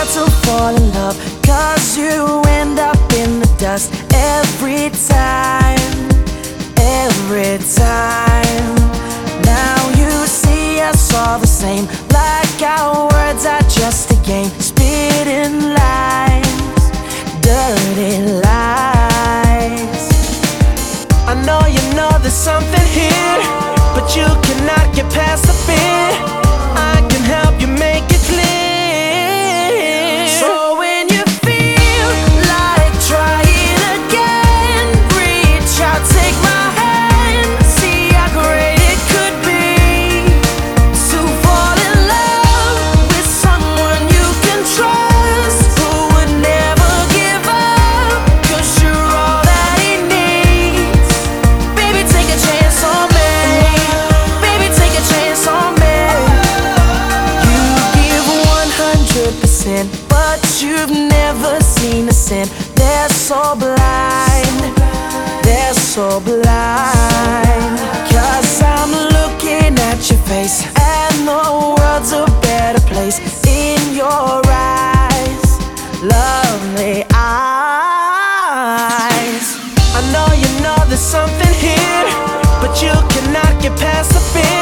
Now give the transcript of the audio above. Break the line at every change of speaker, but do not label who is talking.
hard to fall in love, 'cause you end up in the dust every time, every time. Now you see us all the same, like our words are just a game, spitting lies, dirty lies. I know there's something here, but you cannot get past the fear. I can help you make it clear. So when you feel like trying again, reach out, take my hand, see how great it could be to fall in love with someone you can trust, who would never give up, 'cause you're all that he needs. Baby, take a chance on me. Baby, take a chance on me. You give 100%, but you've never seen a sin. They're so blind, they're so blind. 'Cause I'm looking at your face, and the world's a better place in your eyes, lovely eyes. I know there's something here, but you cannot get past the fear.